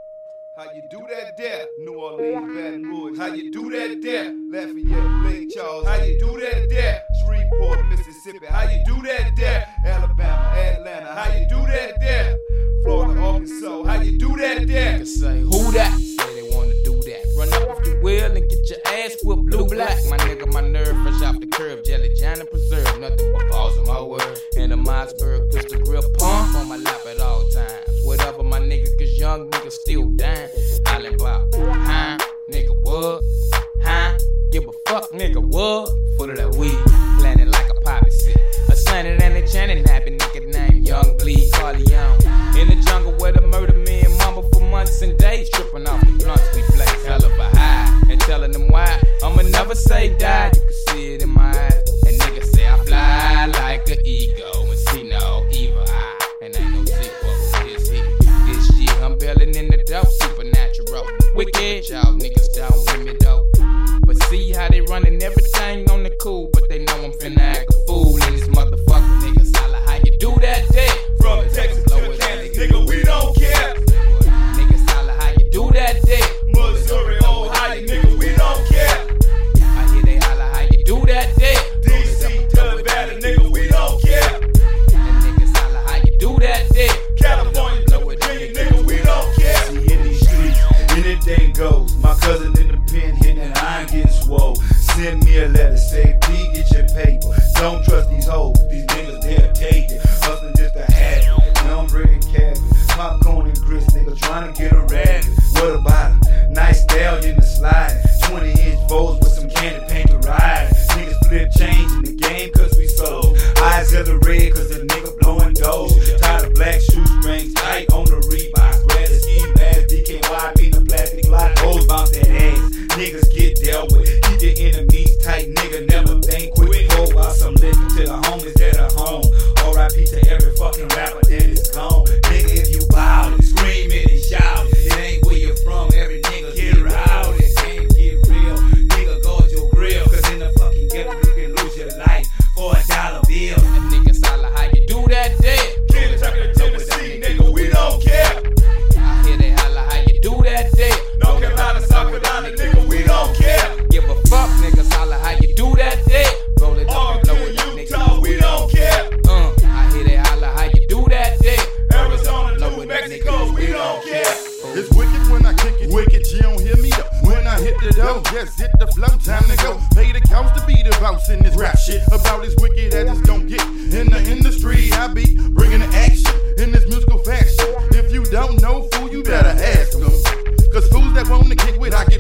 How you do that there? New Orleans, Baton Rouge. How you do that there? Lafayette, Lake Charles. How you do that there? Shreveport, Mississippi. How you do that there? Alabama, Atlanta. How you do that there? Florida, Arkansas. How you do that there? Can say who that? Say they wanna do that. Run up if you will and get your ass whipped blue black. My nigga, my nerve fresh off the curve. Jelly, Johnny preserve. Nothing but pause on my word. And a Mossberg pistol grip pump on my lap at all times. Whatever my nigga, cause young niggas still dying. Hollin' about, huh? Nigga, what? Huh? Give a fuck, nigga, what? Full of that weed, planning like a poppy seed. A Sunday and a chanting happy nigga named Young Bleed Carleon. In the jungle where the murder men mumble for months and days. Tripping off the blunts, we play hell of a high. And telling them why, I'ma never say die. You can see it in my eyes. And niggas say I fly like an eagle and see no evil eye. And ain't no sequel, this hit. This shit I'm belling in the dope, supernatural. Wicked, y'all niggas don't with me though. But see how they running everything on the cool, but they know I'm finna act a fool in this motherfucker. Niggas holla how you do that day. From Texas to Kansas, nigga, we don't care. Niggas holla how you do that day. Missouri, Ohio, nigga, we don't care. I hear they holla how you do that day. D C to Nevada, nigga, we don't care. And niggas holla how you do that day. California to Virginia, nigga, we don't care. See, in these streets, anything goes. My cousin in the pen hitting and I ain't getting swole. Send me a letter, say, P, get your paper. Don't trust these hoes, these niggas, they'll take it. Hustling just a habit, I'm bringing cabbage. Popcorn and grits, nigga, trying to get a rabbit. What about it? Nice stallion to slide. twenty inch foes with some candy paint to ride. Niggas flip change in the game cause we sold. Eyes of the red cause the nigga blowing dough. Tied of black shoestrings tight on the Reeboks. Grab the ski mask, D K Y, beat the plastic block. Hoes bounce that ass. Niggas get dealt with. Keep your enemies tight, nigga, never think quick. Pour out some liquor to the homies that are home. R I P to every fucking rapper that is gone. Nigga, if you bow and scream it and shout it, it ain't where you're from, every nigga get rowdy. Can't get real, nigga, guard your grill. Cause in the fucking ghetto you can lose your life for a dollar bill. And niggas holla how you do that day. Kentucky to Tennessee, nigga, we don't care. I hear they holla how you do that day. North Carolina, South Carolina, nigga, we don't care. Give a fuck, niggas holla how you do that day. Roll it up and blow it up, nigga. We don't care. Uh, I hear they holla how you do that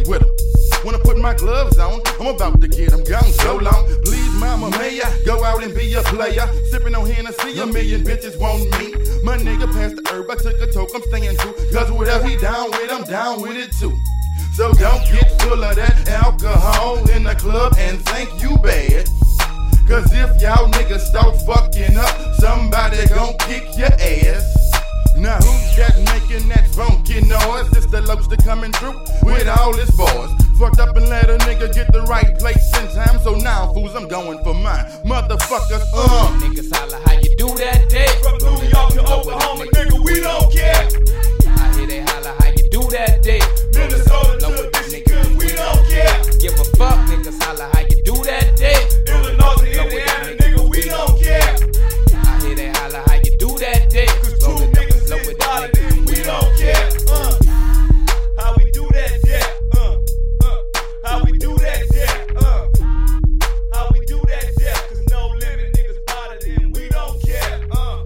get with 'em. When I put my gloves on, I'm about to get 'em gone so long. Please, mama, may I go out and be a player? Sipping on Hennessy, a million bitches want me. My nigga passed the herb, I took a toke, I'm staying true. Cause whatever he down with, I'm down with it too. So don't get full of that alcohol in the club and think you bad. Cause if y'all niggas start fucking up, somebody gon' kick your ass. Now who's that making that funky noise? It's the lobster coming through with all his boys. Fucked up and let a nigga get the right place and time. So now, fools, I'm going for mine. Motherfuckers, uh. Niggas holla how you do that day. From New York to Oklahoma, nigga, we don't care. I hear they holla how you do that day. Minnesota to Michigan, we don't care. Give a fuck, niggas holla how you do that day. Illinois to Indiana, nigga, we don't care. I hear they holla how you do that day. Cause two niggas in body, we don't care. Uh, how we do that, yeah. Uh, uh, how we do that, yeah. Uh, how we do that, yeah. Cause no limit, niggas body, then we don't care. Uh.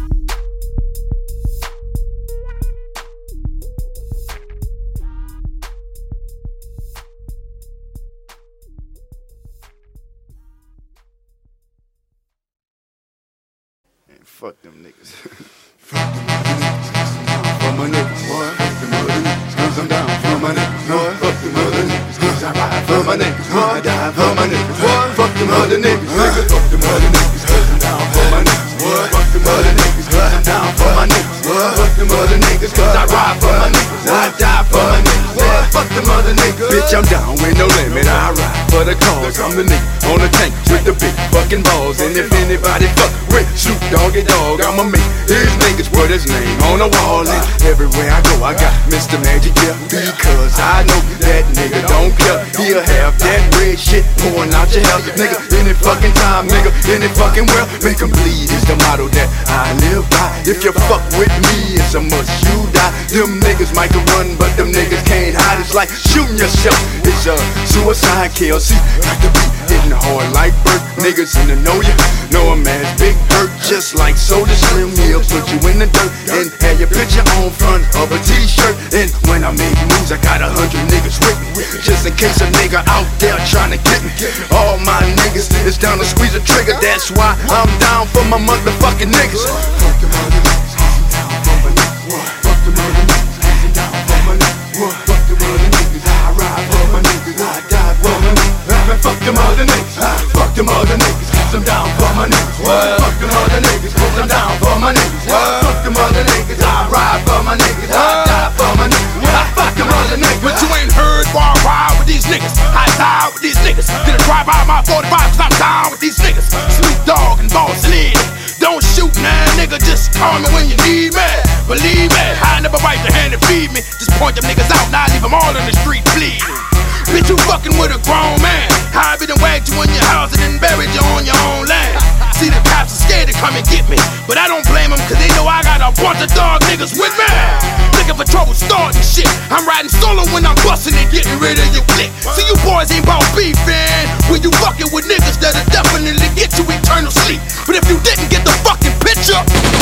Man, fuck them niggas. Fuck them niggas. For my niggas, boy. Fuck them other niggas. Cause I'm down for my niggas, boy. Fuck them other niggas. Cause I ride for my niggas, boy. I die for my niggas, boy. Fuck them other niggas, nigga. Fuck them other niggas. Cause I'm down for my niggas, boy. Fuck them other niggas. Cause I'm down for my niggas, boy. Fuck them other niggas. Cause I ride for my niggas, boy. I die for my niggas, boy. Fuck them other niggas. Bitch, I'm down with no limit. I ride for the cause. I'm the nigga on the tank with the big fucking balls. And if anybody fuck with Snoop Doggy Dogg, I'ma make his niggas put his name on the wall. And everywhere I go, I got Mister Magic here. Because I know that nigga don't care. He'll have that red shit pouring out your hell. Nigga, any fucking time, nigga, any fucking world. Make 'em bleed is the motto that I live by. If you fuck with me, it's a must you die. Them niggas might can run, but them niggas can't hide. It's like shooting yourself. It's a suicide kill. See, got to be hitting hard like Burt. Niggas in the know ya, know a man's big hurt. Just like Soda Slim, he'll put you in the dirt and have your picture on front of a t-shirt. And when I make moves, I got a hundred niggas with me, just in case a nigga out there trying to get me. All my niggas is down to squeeze a trigger. That's why I'm down for my motherfucking niggas. Fuck them other niggas, I'm down for my niggas. Fuck them other niggas, I'm down for my niggas. Fuck them other niggas, I ride for my niggas, I die for my niggas. Man, fuck them other niggas, fuck them other niggas, cause I'm down for my niggas. Fuck them other niggas, cause I'm down for my niggas. Fuck them other niggas, I ride for my niggas, I die for my niggas. Fuck them other niggas. But you ain't heard why I ride with these niggas. I die with these niggas. Did a drive by my forty-five cause I'm down with these niggas. Snoop Dogg and Boss Lid. Don't shoot now, nigga, just call me when you need me. Believe me, I never bite the hand and feed me. Just point them niggas out, now I leave them all in the street bleeding. Bitch, you fucking with a grown man. I be done wagged you in your house and then buried you on your own land. See, the cops are scared to come and get me, but I don't blame them, cause they know I got a bunch of dog niggas with me. Looking for trouble starting shit. I'm riding solo when I'm busting and getting rid of your clique. See, you boys ain't bout beefing when you fucking with niggas that'll definitely get you eternal sleep. But if you didn't get the fucking picture,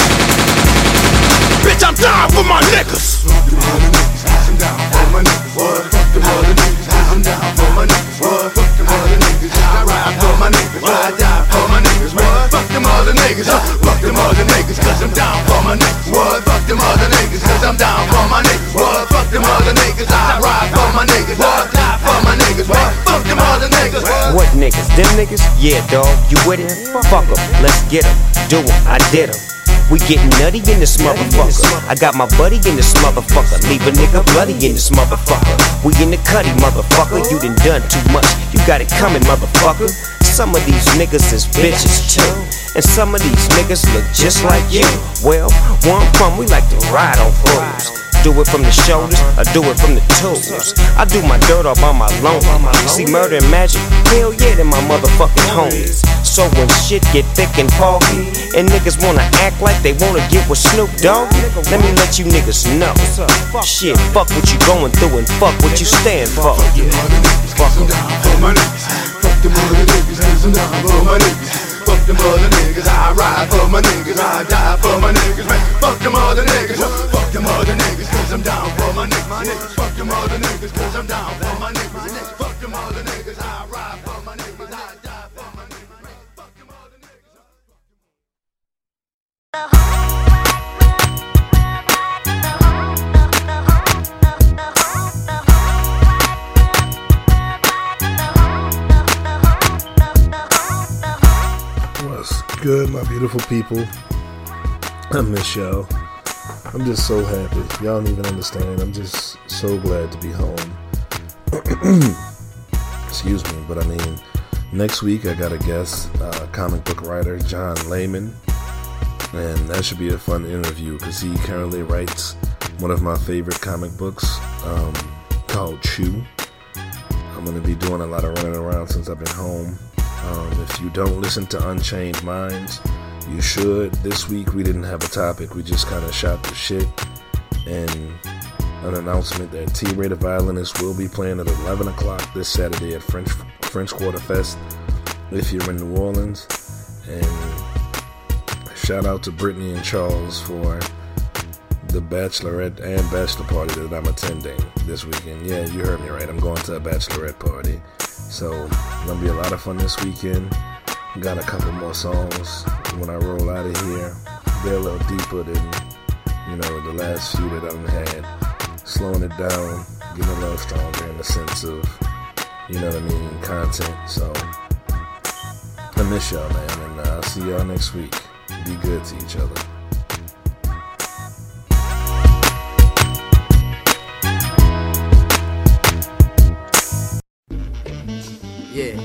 bitch, I'm down for my niggas. Fuck them other niggas, I'm down for my niggas. Fuck them other niggas, I'm down for my niggas. Fuck them other niggas, I ride for my niggas, I die for my niggas. Fuck them other niggas, fuck them other niggas, cause I'm down for my niggas. Fuck them other niggas, cause I'm down for my niggas. Fuck them other niggas, I ride for my niggas, I die for my niggas. Fuck them other niggas. What niggas? Them niggas? Yeah, dawg, you with it? Fuck 'em, let's get 'em. Do 'em, I did 'em. We getting nutty in this motherfucker. I got my buddy in this motherfucker. Leave a nigga bloody in this motherfucker. We in the cutty, motherfucker. You done done too much. You got it coming, motherfucker. Some of these niggas is bitches too, and some of these niggas look just like you. Well, where I'm from, we like to ride on fools. Do it from the shoulders, I do it from the toes. I do my dirt all by my loan. See, murder and magic, hell yeah, they're my motherfucking homies. So when shit get thick and foggy, and niggas wanna act like they wanna get with Snoop Dogg, let me let you niggas know. Shit, fuck what you going through and fuck what you stand for. Fuck them other niggas, cause I'm down for my niggas. Fuck them other niggas, cause I'm down for my niggas. Fuck them other niggas, I ride for my niggas, I die for my niggas, man. Fuck them other niggas, fuck them other niggas, cause I'm down for my niggas. Fuck them other niggas, cause I'm down for my niggas. my beautiful people. I miss y'all. I'm just so happy. Y'all don't even understand. I'm just so glad to be home. Excuse me, but I mean, next week I got a guest, uh, comic book writer John Layman, and that should be a fun interview because he currently writes one of my favorite comic books um, called Chew. I'm going to be doing a lot of running around since I've been home. Um, if you don't listen to Unchained Minds, you should. This week we didn't have a topic. We just kind of shot the shit. And an announcement that T-Rated Violinist will be playing at eleven o'clock this Saturday at French French Quarter Fest if you're in New Orleans. And shout out to Brittany and Charles for the bachelorette and bachelor party that I'm attending this weekend. Yeah, you heard me right. I'm going to a bachelorette party. So, it's going to be a lot of fun this weekend. Got a couple more songs when I roll out of here. They're a little deeper than, you know, the last few that I've had. Slowing it down, getting a little stronger in the sense of, you know what I mean, content. So, I miss y'all, man, and uh, I'll see y'all next week. Be good to each other. Yeah.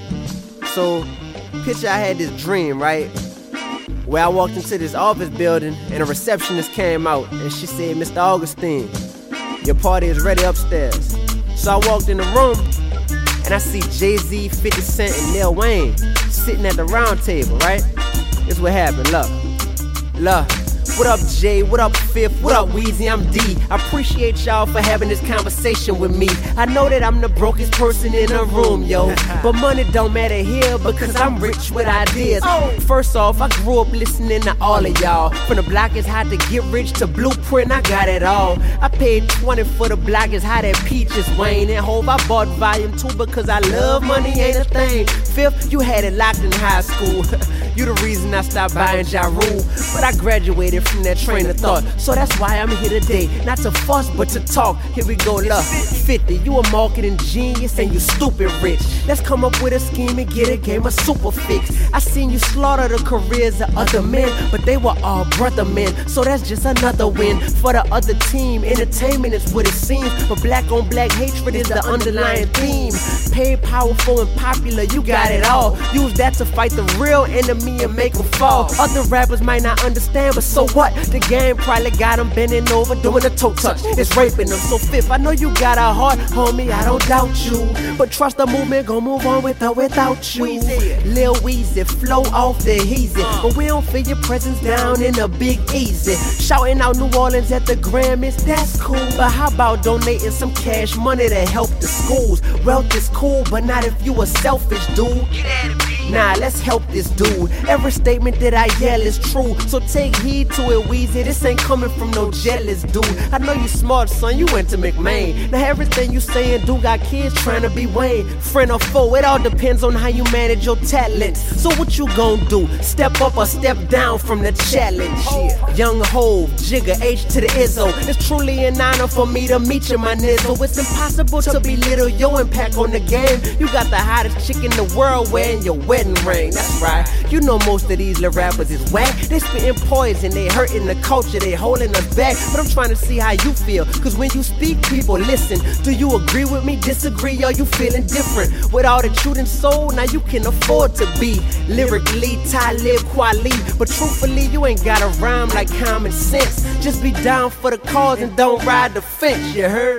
So, picture I had this dream, right? Where I walked into this office building and a receptionist came out and she said, Mister Augustine, your party is ready upstairs. So I walked in the room and I see Jay-Z, fifty Cent, and Lil Wayne sitting at the round table, right? This what happened, look. Look. What up, Jay? What up, Fifth? What up, Weezy? I'm D. I appreciate y'all for having this conversation with me. I know that I'm the brokest person in the room, yo. But money don't matter here because I'm rich with ideas. First off, I grew up listening to all of y'all. From the Block is How to Get Rich to Blueprint, I got it all. I paid twenty for the Block is How That Peaches Wayne. And hope I bought volume two because I love money ain't a thing. Fifth, you had it locked in high school. You the reason I stopped buying Ja Rule. But I graduated from that train of thought, so that's why I'm here today. Not to fuss, but to talk. Here we go, love. fifty, you a marketing genius and you stupid rich. Let's come up with a scheme and get a game of super fix. I seen you slaughter the careers of other men, but they were all brother men, so that's just another win for the other team. Entertainment is what it seems, but black on black hatred is the underlying theme. Paid, powerful, and popular, you got it all. Use that to fight the real enemy and make them fall. Other rappers might not understand, but so what? The game probably got them bending over, doing a toe touch. It's raping them. So Fifth, I know you got a heart, homie, I don't doubt you. But trust the movement, gon' move on with or without you. Lil Weezy, flow off the heezy. But we don't feel your presence down in the Big Easy. Shouting out New Orleans at the Grammys, that's cool. But how about donating some cash money to help the schools? Wealth is cool, but not if you a selfish dude. Nah, let's help this dude. Every statement that I yell is true, so take heed to it, Weezy. This ain't coming from no jealous dude. I know you smart, son, you went to McMain. Now everything you saying do got kids trying to be Wayne. Friend or foe, it all depends on how you manage your talents. So what you gon' do? Step up or step down from the challenge? Yeah. Young Hove, Jigga, H to the Izzo. It's truly an honor for me to meet you, my nizzo. It's impossible to belittle your impact on the game. You got the hottest chick in the world wearing your wedding ring. That's right. You know most of these little rappers is whack. They spitting poison, they hurting the culture, they holding us back. But I'm trying to see how you feel, cause when you speak, people listen. Do you agree with me, disagree, or you feeling different? With all the truth and soul, now you can afford to be lyrically Talib Kweli. But truthfully, you ain't got a rhyme like common sense. Just be down for the cause and don't ride the fence, you heard?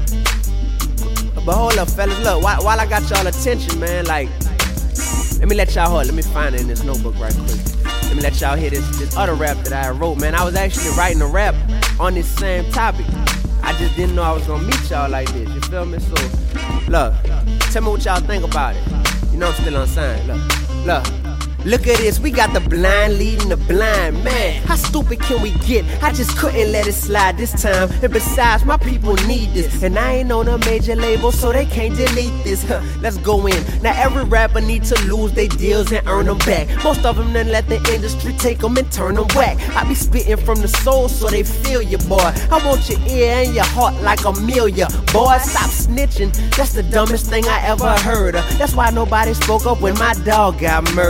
But hold up, fellas, look, while, while I got y'all attention, man, like, let me let y'all hold, let me find it in this notebook right quick. Let me let y'all hear this, this other rap that I wrote, man. I was actually writing a rap on this same topic. I just didn't know I was gonna meet y'all like this, you feel me? So, look, tell me what y'all think about it. You know I'm still unsigned, look, look. Look at this, we got the blind leading the blind, man. How stupid can we get? I just couldn't let it slide this time. And besides, my people need this, and I ain't on a major label, so they can't delete this. Huh, let's go in. Now every rapper needs to lose their deals and earn them back. Most of them done let the industry take them and turn them whack. I be spitting from the soul so they feel you, boy. I want your ear and your heart like Amelia. Boy, stop snitching, that's the dumbest thing I ever heard of. That's why nobody spoke up when my dog got murdered.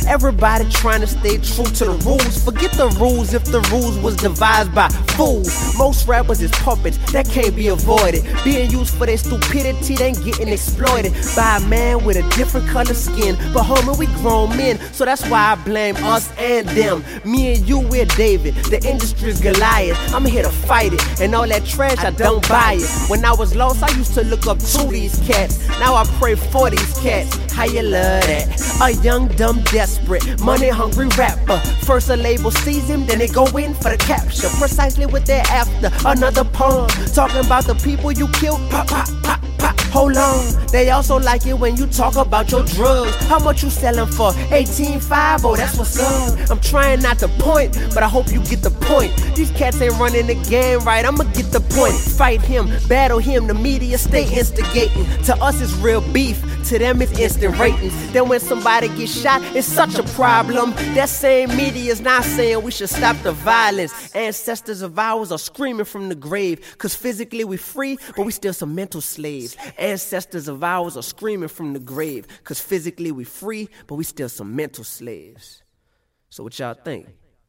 Everybody trying to stay true to the rules. Forget the rules if the rules was devised by fools. Most rappers is puppets that can't be avoided. Being used for their stupidity, then getting exploited by a man with a different color skin. But homie, we grown men, so that's why I blame us and them. Me and you, we're David, the industry's Goliath. I'm here to fight it, and all that trash, I don't buy it. When I was lost, I used to look up to these cats. Now I pray for these cats. How you love that? A young, dumb, desperate, money-hungry rapper. First a label sees him, then they go in for the capture. Precisely what they're after. Another poem talking about the people you killed. Pop, pop, pop, pop. Hold on. They also like it when you talk about your drugs. How much you selling for? eighteen five, oh, that's what's up. I'm trying not to point, but I hope you get the point. These cats ain't running the game right, I'ma get the point. Fight him, battle him, the media stay instigating. To us it's real beef, to them it's instant ratings. Then when somebody gets shot, it's such a problem. That same media is not saying we should stop the violence. Ancestors of ours are screaming from the grave, cause physically we free, but we still some mental slaves. Ancestors of ours are screaming from the grave, cause physically we free, but we still some mental slaves. So what y'all think?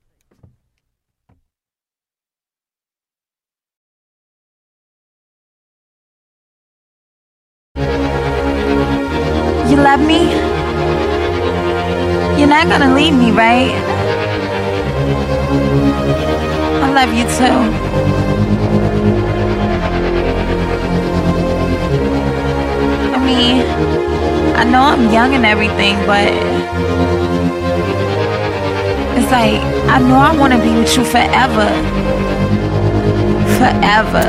You love me? You're not gonna leave me, right? I love you too. I mean, I know I'm young and everything, but it's like, I know I wanna be with you forever. Forever.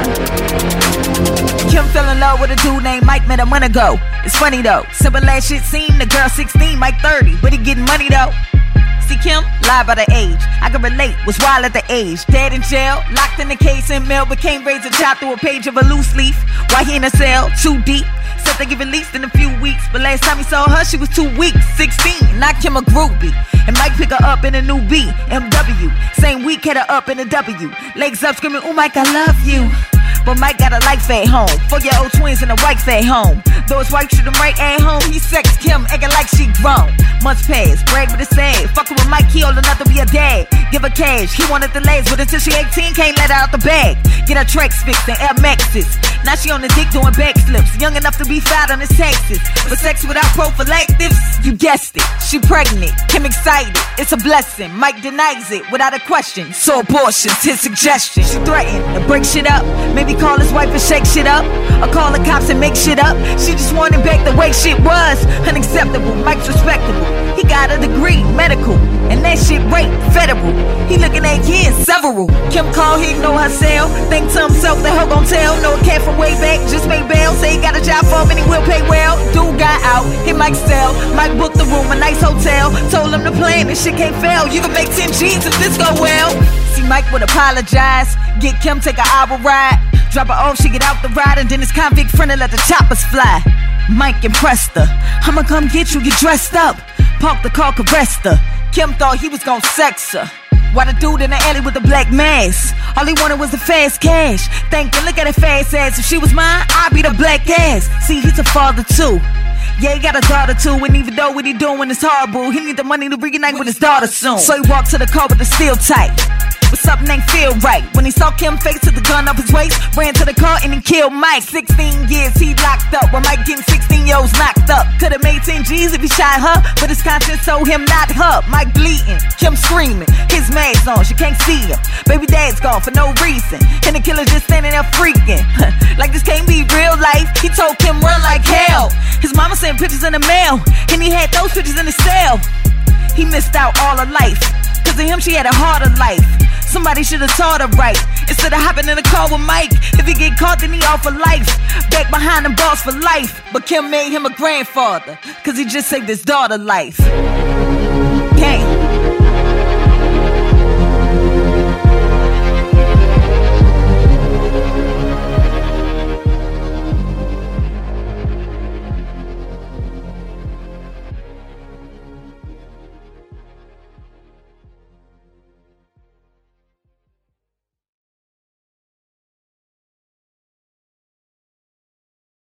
Kim fell in love with a dude named Mike, met a month ago. It's funny though, simple ass shit seem the girl sixteen, Mike thirty, but he getting money though. See Kim, lie by the age. I can relate, was wild at the age. Dead in jail, locked in the case in mail, became raised a child through a page of a loose leaf. Why he in a cell, too deep. Said they get released in a few weeks, but last time he saw her, she was two weeks, sixteen. Knocked him a groupie, and Mike pick her up in a new B M W. Same week, had her up in a W. Legs up, screaming, "Oh Mike, I love you." But Mike got a life at home, four-year-old twins and a wife at home. Though his wife shoot him right at home, he sex Kim, acting like she grown. Months pass, brag but it's sad. Fucking with Mike, he old enough to be a dad. Give her cash, he wanted the legs, but until she eighteen, can't let her out the bag. Get her tracks fixed and Air Maxes. Now she on the dick doing backflips, young enough to be filed on his taxes. But sex without prophylactics, you guessed it. She pregnant, Kim excited, it's a blessing. Mike denies it without a question, so abortion's his suggestion. She threatened to break shit up, maybe call his wife and shake shit up, or call the cops and make shit up. She just wanted back the way shit was. Unacceptable, Mike's respectable. He got a degree, medical, and that shit rate federal. He looking at years, several. Kim call, he ignore her cell. Think to himself that her gon' tell. No cat from way back, just made bail. Say he got a job for him and he will pay well. Dude got out, hit Mike sell. Mike booked the room, a nice hotel. Told him the plan, this shit can't fail. You can make ten G's if this go well. See, Mike would apologize. Get Kim, take an hour ride. Drop her off, she get out the ride, and then his convict friend let the choppers fly. Mike impressed her. I'ma come get you, get dressed up. Park the car, caressed her. Kim thought he was gon' sex her. Why the dude in the alley with the black mask? All he wanted was the fast cash. Thinking, look at that fast ass. If she was mine, I'd be the black ass. See, he's a father too. Yeah, he got a daughter too, and even though what he doing is horrible, he need the money to reunite with his daughter soon. So he walked to the car with the steel tight, but something ain't feel right. When he saw Kim face, took the gun up his waist, ran to the car and he killed Mike. sixteen years he locked up, while Mike getting sixteen year olds knocked up. Could've made ten G's if he shot her, but his conscience told him not her. Mike bleeding, Kim screaming, his mask on, she can't see him. Baby dad's gone for no reason, and the killer just standing there freaking. Like this can't be real life. He told Kim run like hell. His mama sent pictures in the mail, and he had those pictures in his cell. He missed out all her life, cause of him she had a harder life. Somebody should've taught her right, instead of hopping in the car with Mike. If he get caught, then he off for life. Back behind the boss for life. But Kim made him a grandfather, cause he just saved his daughter's life. Gang.